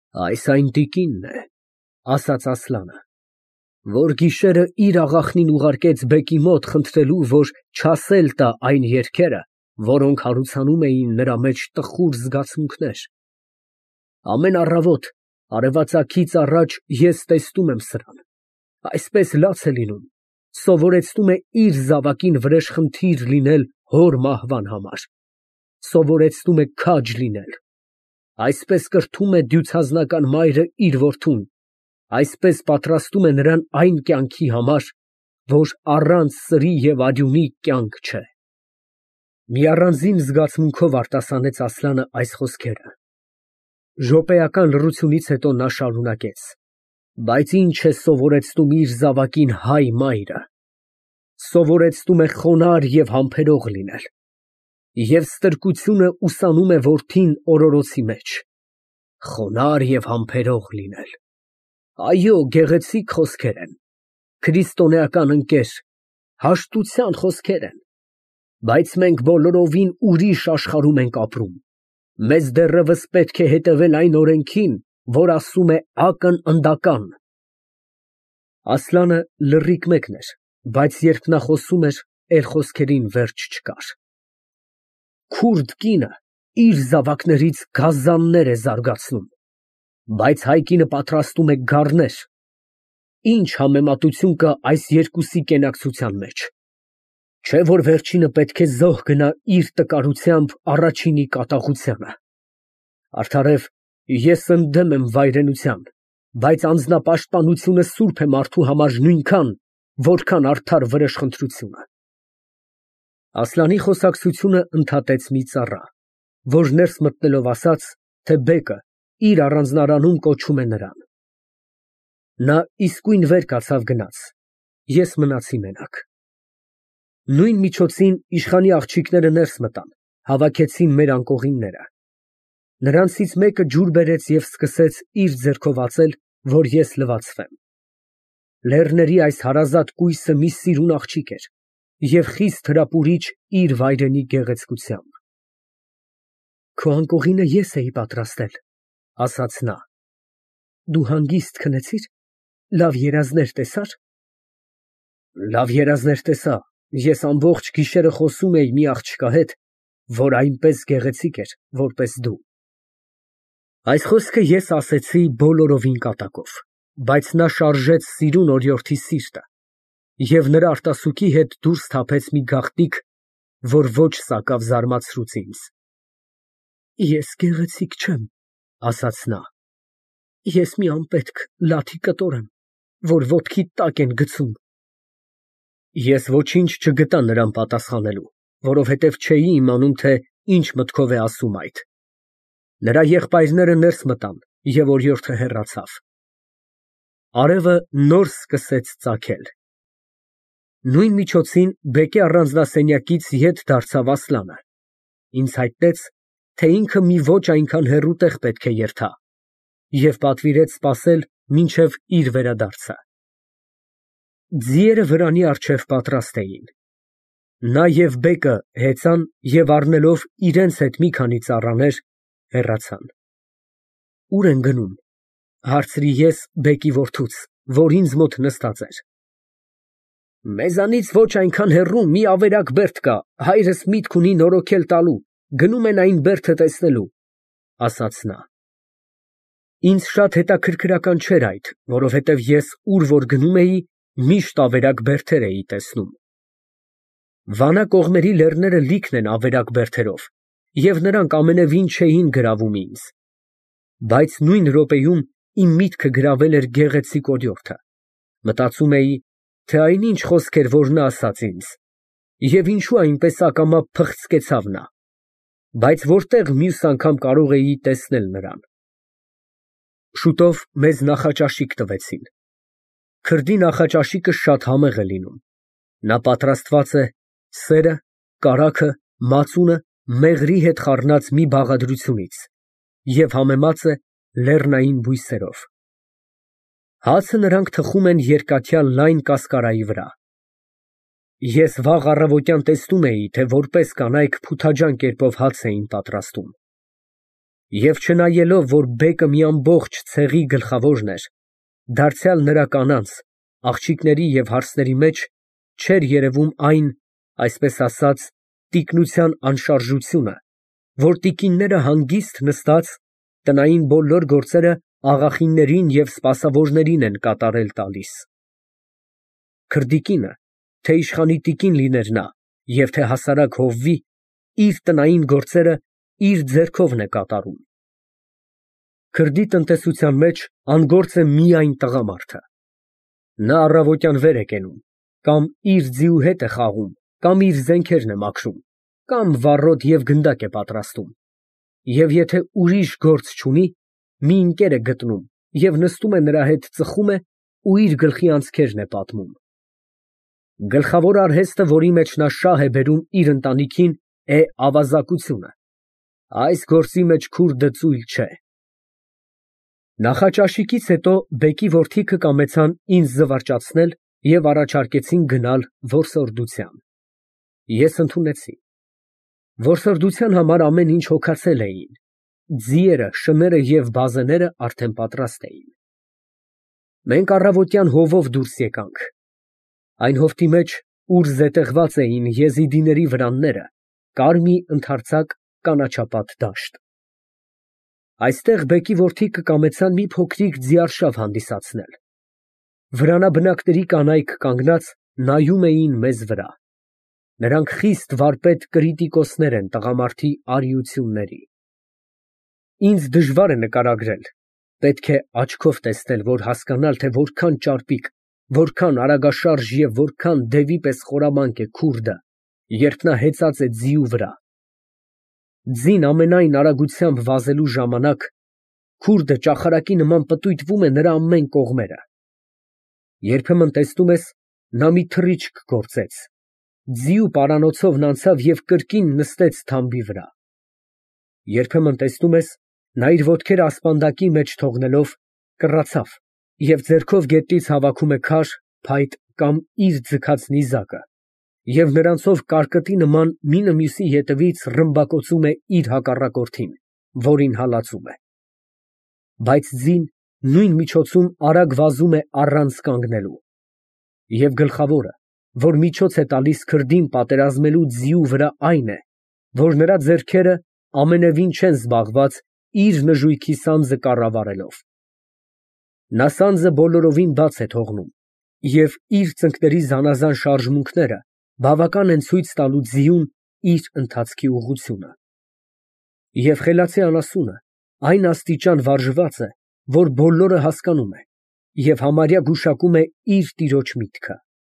Այս այն տիկինն է, ասաց Ասլանը, որ գիշերը իր աղախնին ուղարկեց բեկի մոտ խնդրելու, որ չասել տա այն երգերը, որոնք հարուցանում էին նրա մեջ տխուր զգացմունքներ։ Ամեն առավոտ արևածագից առաջ ես տեսնում եմ սրան, այսպես լաց է լինում, սովորեցնում է իր զավակին վրեժխնդիր լինել հոր մահվան համար, սովորեցնում է քաջ լինել, այսպես կրթում է դյուցազնական մայրը իր որդուն, այսպես պատրաստում է նրան այն կյանքի համար, որ առանց սրի և արյունի կյանք չէ։ Մի առանձին զգացմունքով արտասանեց Ասլանը այս խոսքերը։ Րոպեական լռությունից հետո նա շարունակեց. Բայց ինչ է սովորեցնում իր զավակին հայ մայրը։ Սովորեցնում է խոնարհ և համբերող լինել, և ստրկությունը ուսանում է որդին օրորոցի մեջ։ Խոնարհ և համբերող լինել։ Այո, գեղեցիկ խոսքեր են, քրիստոնեական ընկեր, հաշտության խոսքեր են, բայց մենք բոլորովին ուրիշ աշխարհում ենք ապրում, մեզ դեռևս պետք է հետևել այն օրենքին, որ ասում է ակն ընդական։ Ասլանը լռիկ մեկն էր, բայց երբ նա խոսում էր, էլ խոսքերին վերջ չկար։ Քուրդ կինը իր զավակներից գազաններ է զարգացնում, բայց հայ կինը պատրաստում է գառներ։ Ինչ համեմատություն կա այս երկուսի կենակցության մեջ։ Չէ՞ որ վերջինը պետք է զոհ գնա իր տկարությամբ առաջինի կատաղությանը։ Արդարև, ես ընդդեմ եմ վայրենության, բայց անձնապաշտպանությունը սուրբ է մարդու համար նույնքան, որքան արդար վրեժխնդրությունը։ Ասլանի խոսակցությունը ընդհատեց մի ծառա, որ ներս մտնելով ասաց, թե բեկը իր առանձնարանում կոչում է նրան։ Նա իսկույն վեր կացավ գնաց, ես մնացի մենակ։ Նույն միջոցին իշխանի աղջիկները ներս մտան, հավաքեցին մեր անկողինները։ Նրանցից մեկը ջուր բերեց և սկսեց իր ձեռքով ածել, որ ես լվացվեմ։ Լեռների այս հարազատ կույսը մի սիրուն աղջիկ էր և խիստ հրապուրիչ իր վայրենի գեղեցկությամբ։ Քո անկողինը ես էի պատրաստել, ասաց նա։ Դու հանգիստ քնեցի՞ր, լավ երազներ տեսա՞ր։ Լավ երազներ տեսա, ես ամբողջ գիշերը խոսում էի մի աղջկա հետ, որ այնպես գեղեցիկ էր, որպես դու։ Այս խոսքը ես ասեցի բոլորովին կատակով, բայց նա շարժեց սիրուն օրիորդի սիրտը և նրա արտասուքի հետ դուրս թափեց մի գաղտնիք, որ ոչ սակավ զարմացրուց ինձ։ Ես գեղեցիկ չեմ, ասաց նա։ Ես մի անպետք լաթի կտոր եմ, որ ոտքիդ տակ են գցում։ Ես ոչինչ չգտա նրան պատասխանելու, որովհետև չէի իմանում, թե ինչ մտքով է ասում այդ։ Նրա եղբայրները ներս մտան, և օրիորդը հեռացավ։ Արևը նոր սկսեց ծագել։ Նույն միջոցին բեկի առանձնասենյակից ետ դարձավ Ասլանը։ Ինձ հայտնեց, թե ինքը մի ոչ այնքան հեռու տեղ պետք է երթա, և պատվիրեց սպասել մինչև իր վերադարձը։ Ձիերը վրանի առջև պատրաստ էին։ Նա և բեկը հեծան և առնելով իրենց հետ մի քանի ծառաներ, հեռացան։ Ո՞ւր են գնում, հարցրի ես բեկի որդուց, որ ինձ մոտ նստած էր։ Մեզանից ոչ այնքան հեռու մի ավերակ բերդ կա, հայրս միտք ունի նորոգել տալու, գնում են այն բերդը տեսնելու, ասաց նա։ Ինձ շատ հետաքրքրական չէր այդ, որովհետև ես ուր որ գնում էի, միշտ ավերակ բերդեր էի տեսնում։ Վանա կողմերի լեռները լիքն են ավերակ բերդերով, և նրանք ամենևին չէին գրավում ինձ։ Բայց նույն րոպեում իմ միտքը գրավել էր գեղեցիկ օրիորդը։ Մտածում էի, թե այնինչ խոսք էր, որ նա ասաց ինձ, և ինչու այնպես ակամա փղծկեցավ նա, բայց որտեղ մյուս անգամ կարող էի տեսնել նրան։ Շուտով մեզ նախաճաշիկ տվեցին։ Քրդի նախաճաշիկը շատ համեղ է լինում։ Նա պատրաստված է սերը, կարագը, մածունը մեղրի հետ խառնած մի բաղադրությունից և համեմած է լեռնային բույսերով։ Հացը նրանք թխում են երկաթյա լայն կասկարայի վրա։ Ես վաղ առավոտյան տեսնում էի, թե որպես կանայք փութաջան կերպով հաց էին պատրաստում։ Եվ չնայելով, որ բեկը մի ամբողջ ցեղի գլխավորն էր, դարձյալ նրա կանանց, աղջիկների և հարսների մեջ չէր երևում այն, այսպես ասած, տիկնության անշարժությունը, որ տիկինները հանգիստ նստած տնային բոլոր գործերը աղախիններին և սպասավորներին են կատարել տալիս։ Քրդի կինը, թե իշխանի տիկին լիներ նա, և թե հասարակ հովվի, իր տնային գործերը իր ձեռքովն է կատարում։ Քրդի տնտեսության մեջ անգործ է միայն տղամարդը։ Նա առավոտյան վեր է կենում, կամ իր ձիու հետ է խաղում, կամ իր զենքերն է մաքրում, կամ վառոդ և գնդակ է պատրաստում, և եթե ուրիշ գործ չունի, մի ընկեր է գտնում և նստում է նրա հետ ծխում է ու իր գլխի անցքերն է պատմում։ Գլխավոր արհեստը, որի մեջ նա շահ է բերում իր ընտանիքին, է ավազակությունը։ Այս գործի մեջ քուրդը ծույլ չէ։ Նախաճաշիկից հետո բեկի որդիքը կամեցան ինձ զվարճացնել և առաջարկեցին գնալ որսորդության։ Ես ընդունեցի։ Որսորդության համար ամեն ինչ հոգացել էին, ձիերը, շները և բազեները արդեն պատրաստ էին։ Մենք առավոտյան հովով դուրս եկանք։ Այն հովտի մեջ, ուր զետեղված էին եզիդիների վրանները, կար մի ընդարձակ կանաչապատ դաշտ։ Այստեղ բեկի որդիքը կամեցան մի փոքրիկ ձիարշավ հանդիսացնել։ Վրանաբնակների կանայք կանգնած նայում էին մեզ վրա։ Նրանք խիստ վարպետ կրիտիկոսներ են տղամարդի արիությունների։ Ինձ դժվար է նկարագրել, պետք է աչքով տեսնել, որ հասկանալ, թե որքան ճարպիկ, որքան արագաշարժ և որքան դևի պես խորամանկ է քուրդը, երբ նա հեծած է ձիու վրա։ Ձին ամենայն արագությամբ վազելու ժամանակ քուրդը ճախարակի նման պտույտվում է նրա ամեն կողմերը։ Երբեմն տեսնում ես, նա մի թռիչք գործեց, ձիու պարանոցով անցավ և կրկին նստեց թամբի վրա։ Երբեմն տեսնում ես, նա իր ոտքերը ասպանդակի մեջ թողնելով կռացավ և ձեռքով գետնից հավաքում է քար, փայտ կամ իր ձգած նիզակը և նրանցով կարկտի նման մինը մյուսի ետևից ռմբակոծում է իր հակառակորդին, որին հալածում է։ Բայց ձին նույն միջոցում արագ վազում է առանց կանգնելու։ Եվ գլխավորը, որ միջոց է տալիս քրդին պատերազմելու ձիու վրա այն է, որ նրա ձեռքերը ամենևին չեն զբաղված իր նժույգի սանձը կառավարելով։ Նա սանձը բոլորովին բաց է թողնում և իր ծնկների զանազան շարժմունքները բավական են ցույց տալու ձիուն իր ընթացքի ուղղությունը։ Եվ խելացի անասունը այն աստիճան վարժված է, որ բոլորը հասկանում է և համարյա գուշակում է իր տիրոջ միտքը։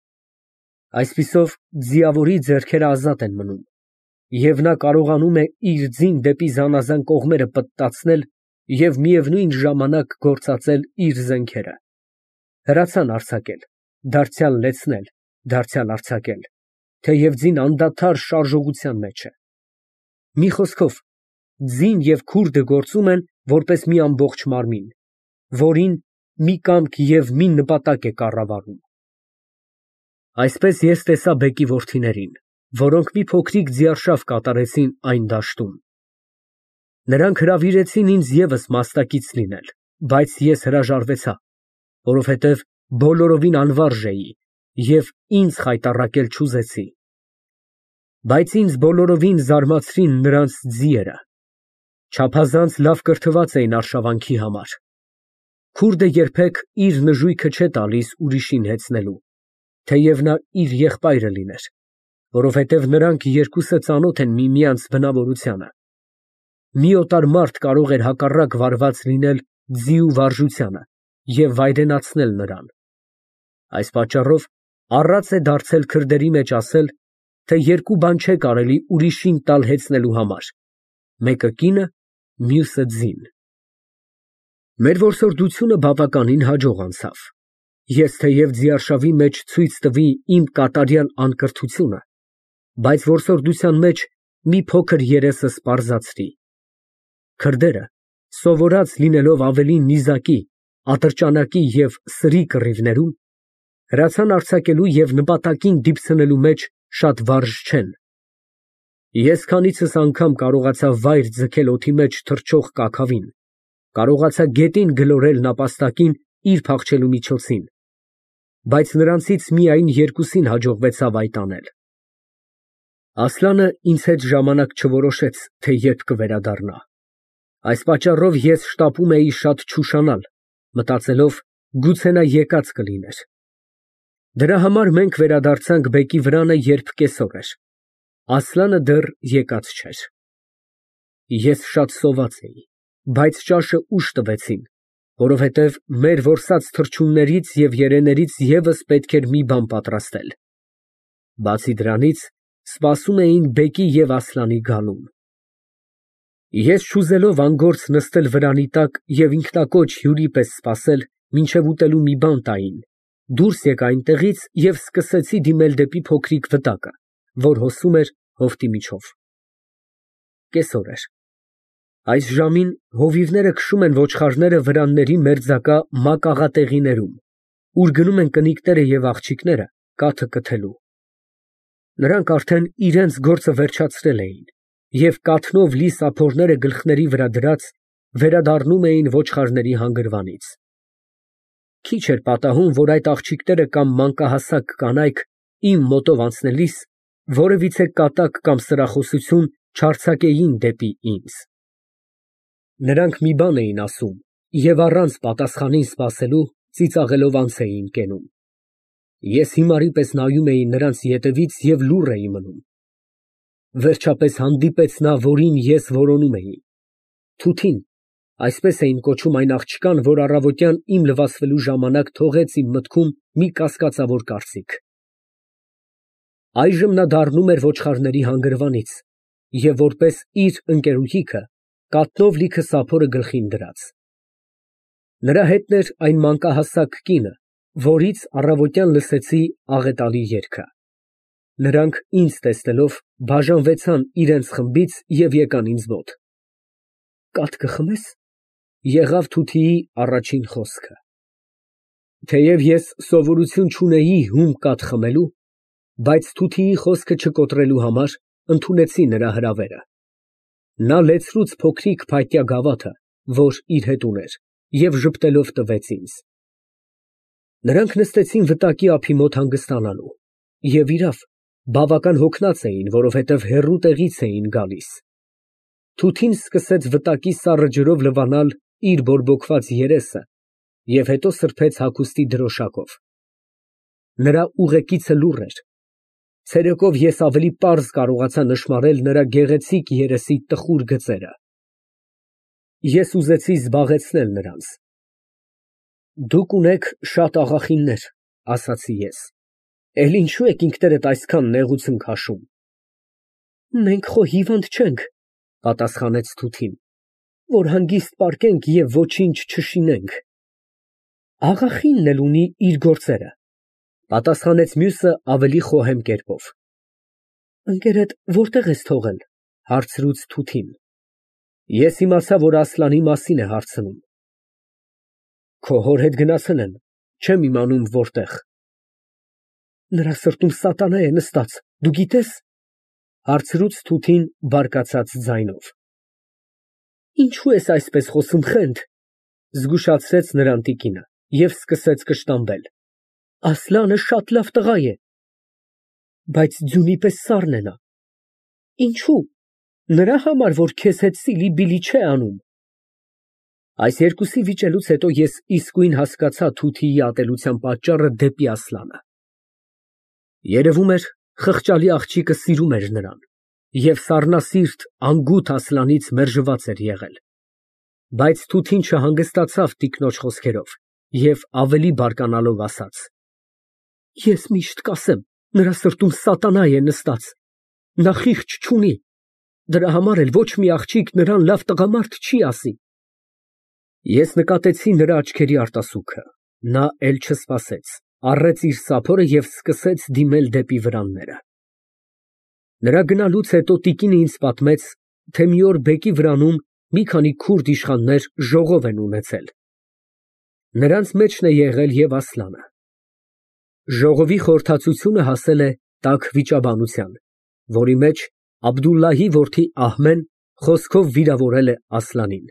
Այսպիսով ձիավորի ձեռքերը ազատ են մնում, և նա կարողանում է իր ձին դեպի զանազան կողմերը պտտացնել և միևնույն ժամանակ գործածել իր զենքերը։ Հրացան արձակել, դարձյալ լեցնել, դարձյալ արձակել, թեև ձին անդադար շարժողության մեջ է։ Մի խոսքով, ձին և քուրդը գործում են որպես մի ամբողջ մարմին, որին մի կամք և մի նպատակ է կառավարում։ Այսպես ես տեսա բեկի որդիներին, որոնք մի փոքրիկ ձիարշավ կատարեցին այն դաշտում։ Նրանք հրավիրեցին ինձ ևս մասնակից լինել, բայց ես հրաժարվեցա, որովհետև բոլորովին անվարժ էի և ինձ խայտառակել չուզեցի։ Բայց ինձ բոլորովին զարմացրին նրանց ձիերը։ Չափազանց լավ կրթված էին արշավանքի համար։ Քուրդը երբեք իր նժույգը չէ տալիս ուրիշին հեծնելու, թեև նա իր եղբայրը լիներ, որովհետև նրանք երկուսը ծանոթ են միմյանց բնավորությանը։ Մի օտար մարդ կարող էր հակառակ վարված լինել ձիու վարժությանը և վայրենացնել նրան։ Այս պատճառով առած է դարձել քրդերի մեջ ասել, թե երկու բան չէ կարելի ուրիշին տալ հեծնելու համար. մեկը կինը, մյուսը ձին։ Մեր որսորդությունը բավականին հաջող անցավ։ Ես թեև ձիարշավի մեջ ցույց տվի իմ կատարյալ անկրթությունը, բայց որսորդության մեջ մի փոքր երեսս պարզացրի։ Քրդերը, սովորած լինելով ավելի նիզակի, ատրճանակի և սրի կռիվներում, հրացան արձակելու և նպատակին դիպցնելու մեջ շատ վարժ չեն։ Ես քանիցս անգամ կարողացա վայր ձգել օդի մեջ թռչող կաքավին, կարողացա գետին գլորել նապաստակին իր փախչելու միջոցին, բայց նրանցից միայն երկուսին հաջողվեցավ այդ անել։ Ասլանը ինձ հետ ժամանակ չորոշեց, թե երբ կվերադառնա։ Այս պատճառով ես շտապում էի շատ չուշանալ, մտածելով, գուցե նա եկած կլիներ։ Դրա համար մենք վերադարձանք բեկի վրանը, երբ կեսօր էր։ Ասլանը դեռ եկած չէր։ Ես շատ սոված էի, բայց ճաշը ուշ տվեցին, որովհետև մեր որսած թռչուններից և երեներից ևս պետք էր մի բան պատրաստել։ Բացի դրանից, սպասում էին բեկի և Ասլանի գալուն։ Ես չուզելով անգործ նստել վրանի տակ և ինքնակոչ հյուրի պես սպասել, մինչև ուտելու մի բան տային, դուրս եկա այնտեղից և սկսեցի դիմել դեպի փոքրիկ վտակը, որ հոսում էր հովտի միջով։ Կեսօր էր։ Այս ժամին հովիվները քշում են ոչխարները վրանների մերձակա մակաղատեղիներում, ուր գնում են կնիկները և աղջիկները կաթը կթելու։ Նրանք արդեն իրենց գործը վերջացրել էին և կաթնով լի սափորները գլխների վրա դրած, վերադառնում էին ոչխարների հանգրվանից։ Քիչ էր պատահում, որ այդ աղջիկները կամ մանկահասակ կանայք իմ մոտով անցնելիս որևիցե կատակ կամ սրախոսություն չարձակեին դեպի ինձ։ Նրանք մի բան էին ասում և առանց պատասխանին սպասելու ծիծաղելով անց էին կենում։ Ես հիմարի պես նայում էի նրանց ետևից և լուռ էի մնում։ Վերջապես հանդիպեց նա, որին ես որոնում էի։ Թութին, այսպես էին կոչում այն աղջկան, որ առավոտյան իմ լվացվելու ժամանակ թողեց իմ մտքում մի կասկածավոր կարծիք։ Այժմ նա դառնում էր ոչխարների հանգրվանից և որպես իր ընկերուհիքը կաթնով լիքը սափորը գլխին դրած։ Նրա հետն էր այն մանկահասակ կինը, որից առավոտյան լսեցի աղետալի երգը։ Նրանք ինձ տեսնելով բաժանվեցան իրենց խմբից և եկան ինձ մոտ։ «Կաթ կխմե՞ս», եղավ Թութիի առաջին խոսքը։ Թեև ես սովորություն չունեի հում կաթ խմելու, բայց Թութիի խոսքը չկոտրելու համար ընդունեցի նրա հրավերը։ Նա լեցրուց փոքրիկ փայտյա գավաթը, որ իր հետ ուներ, և ժպտելով տվեց ինձ։ Նրանք նստեցին վտակի ափի մոտ հանգստանալու և, իրավ, բավական հոգնած էին, որովհետև հեռու տեղից էին գալիս։ Թութին սկսեց վտակի սառը ջրով լվանալ իր բորբոքված երեսը և հետո սրբեց հագուստի դրոշակով։ Նրա ուղեկիցը լուռ էր։ Ցերեկով ես ավելի պարզ կարողացա նշմարել նրա գեղեցիկ երեսի տխուր գծերը։ Ես ուզեցի զբաղեցնել նրանց։ «Դուք ունեք շատ աղախիններ», ասացի ես, «էլ ինչո՞ւ եք ինքներդ այսքան նեղություն քաշում»։ «Մենք խո հիվանդ չենք», պատասխանեց Թութին, «որ հանգիստ պառկենք և ոչինչ չշինենք»։ «Աղախինն էլ ունի իր գործերը», պատասխանեց մյուսը ավելի խոհեմ կերպով։ «Ընկերդ որտե՞ղ ես թողել», հարցրուց Թութին։ Ես իմացա, որ Ասլանի մասին է հարցնում։ «Քո հոր հետ գնացել են, չեմ իմանում որտեղ»։ «Նրա սրտում սատանա է նստած, դու գիտե՞ս», հարցրուց Թութին բարկացած ձայնով։ «Ինչո՞ւ ես այսպես խոսում, խենթ», զգուշացրեց նրան տիկինը և սկսեց կշտամբել։ «Ասլանը շատ լավ տղա է»։ «Բայց ձյունի պես սառն է նա»։ «Ինչո՞ւ, նրա համար, որ քեզ հետ սիլի֊բիլի չէ անում»։ Այս երկուսի վիճելուց հետո ես իսկույն հասկացա Թութիի ատելության պատճառը դեպի Ասլանը։ Երևում էր, խղճալի աղջիկը սիրում էր նրան և սառնասիրտ, անգութ Ասլանից մերժված էր եղել։ Բայց Թութին չհանգստացավ տիկնոջ խոսքերով և ավելի բարկանալով ասաց. «Ես միշտ կասեմ, նրա սրտում սատանա է նստած, նա խիղճ չունի, դրա համար էլ ոչ մի աղջիկ նրան լավ տղամարդ չի ասի»։ Ես նկատեցի նրա աչքերի արտասուքը, նա էլ չսպասեց, առեց իր սափորը և սկսեց դիմել դեպի վրանները։ Նրա գնալուց հետո տիկինը ինձ պատմեց, թե մի օր բեկի վրանում մի քանի քուրդ իշխաններ ժողով են ունեցել։ Նրանց մեջն է եղել և Ասլանը։ Ժողովի խորհրդածությունը հասել է տաք վիճաբանության, որի մեջ Աբդուլլահի որդի Ահմեն խոսքով վիրավորել է Ասլանին։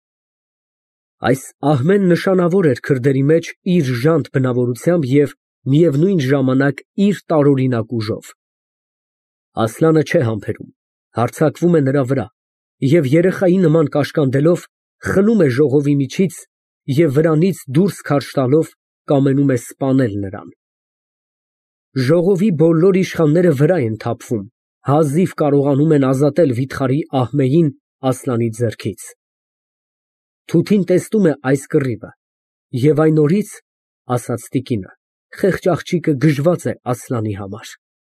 Այս Ահմեն նշանավոր էր քրդերի մեջ իր ժանտ բնավորությամբ և միևնույն ժամանակ իր տարօրինակ ուժով։ Ասլանը չէ համբերում, հարձակվում է նրա վրա և երեխայի նման կաշկանդելով խլում է ժողովի միջից և վրանից դուրս քարշ տալով կամենում է սպանել նրան։ Ժողովի բոլոր իշխանները վրա են թափվում, հազիվ կարողանում են ազատել վիթխարի Ահմեյին Ասլանի ձեռքից։ Թութին տեսնում է այս կռիվը և այն օրից, ասաց տիկինը, խեղճ աղջիկը գժված է Ասլանի համար։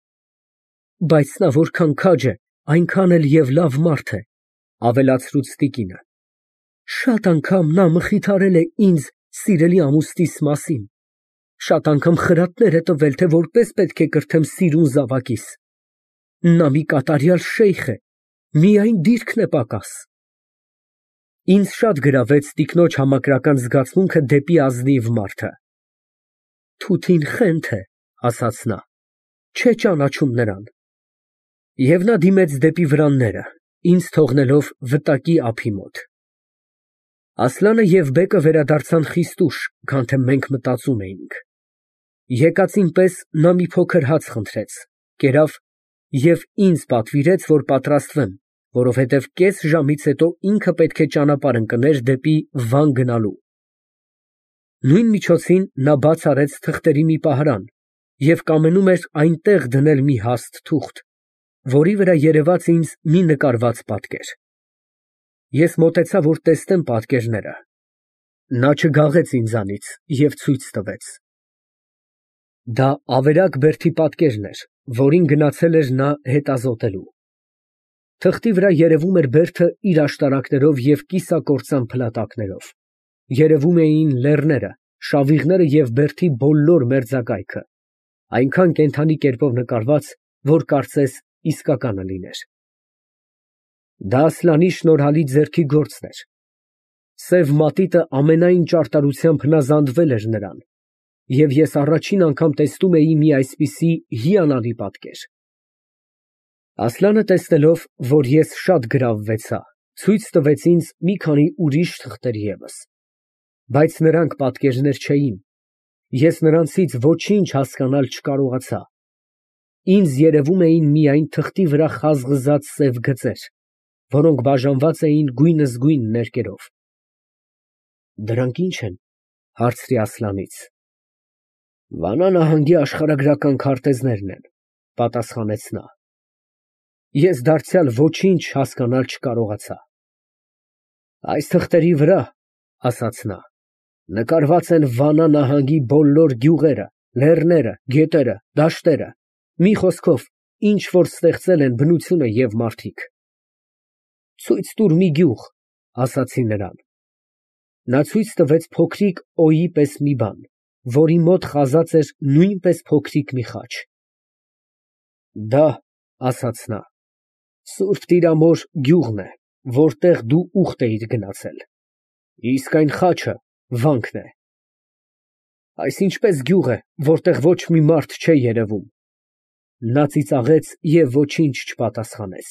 Բայց նա որքան քաջ է, այնքան էլ և լավ մարդ է, ավելացրուց տիկինը։ Շատ անգամ նա մխիթարել է ինձ սիրելի ամուսնիս մասին, շատ անգամ խրատներ է տվել, թե որպես պետք է կրթեմ սիրուն զավակիս։ Նա մի կատարյալ շեյխ է, միայն դիրքն է պակաս։ Ինձ շատ գրավեց տիկնոջ համակրական զգացմունքը դեպի ազնիվ մարդը։ Թութին խենթ է, ասաց նա, չէ ճանաչում նրան։ Եվ նա դիմեց դեպի վրանները, ինձ թողնելով վտակի ափի մոտ։ Ասլանը և բեկը վերադարձան խիստ ուշ, քան թե մենք մտածում էինք։ Եկածին պես նա մի փոքր հաց խնդրեց, կերավ և ինձ պատվիրեց, որ պատրաստվեմ, որովհետև կես ժամից հետո ինքը պետք է ճանապարհ ընկներ դեպի Վան գնալու։ Նույն միջոցին նա բաց արեց թղթերի մի պահարան և կամենում էր այնտեղ դնել մի հաստ թուղթ, որի վրա երևաց ինձ մի նկարված պատկեր։ Ես մոտեցա, որ տեսնեմ պատկերները։ Նա չգաղեց ինձանից և ցույց տվեց։ Դա ավերակ բերդի պատկերն էր, որին գնացել էր նա հետազոտելու։ Թղթի վրա երևում էր բերդը իր աշտարակներով և կիսակործան փլատակներով։ Երևում էին լեռները, շավիղները և բերդի բոլոր մերձակայքը, այնքան կենդանի կերպով նկարված, որ կարծես իսկականը լիներ։ Դա Ասլանի շնորհալի ձեռքի գործն էր։ Սև մատիտը ամենայն ճարտարությամբ հնազանդվել էր նրան, և ես առաջին անգամ տեսնում էի մի այսպիսի հիանալի պատկեր։ Ասլանը տեսնելով, որ ես շատ գրավվեցա, ցույց տվեց ինձ մի քանի ուրիշ թղթեր ևս, բայց նրանք պատկերներ չէին, ես նրանցից ոչինչ հասկանալ չկարողացա։ Ինձ երևում էին միայն թղթի վրա խազղզած սև գծեր, որոնք բաժանված էին գույնզգույն ներկերով։ Դրանք ի՞նչ են, հարցրի Ասլանից։ Վանա նահանգի աշխարհագրական քարտեզներն են, պատասխանեց նա։ Ես դարձյալ ոչինչ հասկանալ չկարողացա։ Այս թղթերի վրա, ասաց նա, նկարված են Վանա նահանգի բոլոր գյուղերը, լեռները, գետերը, դաշտերը, մի խոսքով, ինչ որ ստեղծել են բնությունը և մարդիկ։ Ցույց տուր մի գյուղ, ասացի նրան։ Նա ցույց տվեց փոքրիկ օի պես մի բան, որի մոտ խազած էր նույնպես փոքրիկ մի խաչ։ Դա, ասաց նա, Սուրբ Տիրամոր գյուղն է, որտեղ դու ուխտ էիր գնացել, իսկ այն խաչը վանքն է։ Այս ինչպես գյուղ է, որտեղ ոչ մի մարդ չէ երևում։ Նա ծիծաղեց և ոչինչ չպատասխանեց։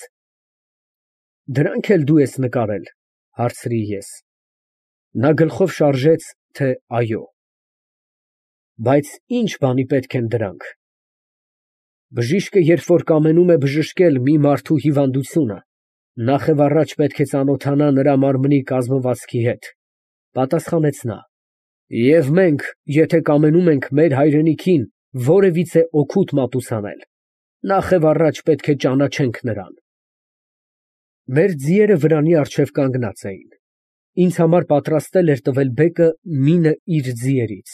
Դրանք էլ դու ես նկարել, հարցրի ես։ Նա գլխով շարժեց, թե այո։ Բայց ինչ բանի պետք են դրանք։ Բժիշկը, երբ որ կամենում է բժշկել մի մարդու հիվանդությունը, նախ և առաջ պետք է ծանոթանա նրա մարմնի կազմվածքի հետ, պատասխանեց նա։ Եվ մենք, եթե կամենում ենք մեր հայրենիքին որևիցե օգուտ մատուցանել, նախ և առաջ պետք է ճանաչենք նրան։ Մեր ձիերը վրանի առջև կանգնած էին։ Ինձ համար պատրաստել էր տվել բեկը մինը իր ձիերից։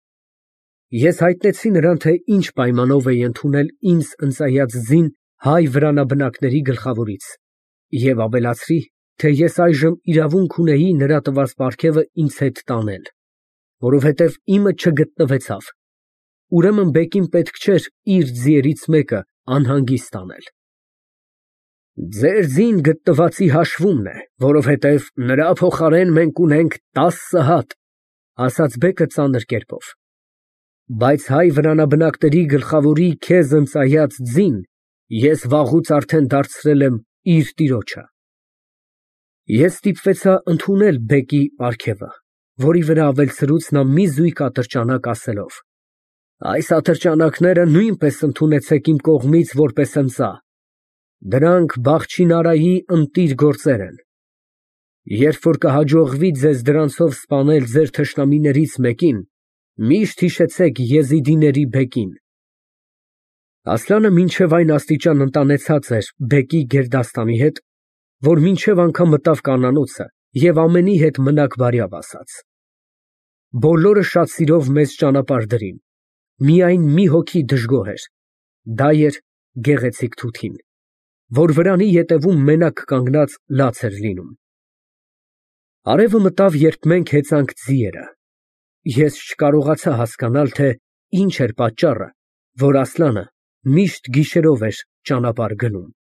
Ես հայտնեցի նրան, թե ինչ պայմանով էի ընդունել ինձ ընծայած ձին հայ վրանաբնակների գլխավորից և ավելացրի, թե ես այժմ իրավունք ունեի նրա տված պարգևը ինձ հետ տանել, որովհետև իմը չգտնվեցավ, ուրեմն բեկին պետք չէր իր ձիերից մեկը անհանգիստ անել։ Ձեր ձին գտնվածի հաշվումն է, որովհետև նրա փոխարեն մենք ունենք 10 հատ, ասաց բեկը ծանր կերպով։ Բայց հայ վրանաբնակների գլխավորի քեզ ընծայած ձին Ես վաղուց արդեն դարձրել եմ իր տիրոջը։ Ես ստիպվեցա ընդունել բեկի պարգևը, որի վրա ավելցրուց նա մի զույգ ատրճանակ ասելով. «Այս ատրճանակները նույնպես ընդունեցեք իմ կողմից որպես ընծա. դրանք Բախչինարայի ընտիր գործեր են։ Երբ որ կհաջողվի ձեզ դրանցով սպանել ձեր թշնամիներից մեկին, միշտ հիշեցեք եզիդիների բեկին»։ Ասլանը մինչև այն աստիճան ընտանեցած էր բեկի գերդաստանի հետ, որ մինչև անգամ մտավ կանանոցը և ամենի հետ մնաք բարյավ ասաց։ Բոլորը շատ սիրով մեզ ճանապարհ դրին, միայն մի հոգի դժգոհ էր, դա էր գեղեցիկ Թութին, որ վրանի ետևում մենակ կանգնած լաց էր լինում։ Արևը մտավ, երբ մենք հեծանք ձիերը։ Ես չկարողացա հասկանալ, թե ինչ էր պատճառը, որ Ասլանը միշտ գիշերով էր ճանապարհ գնում։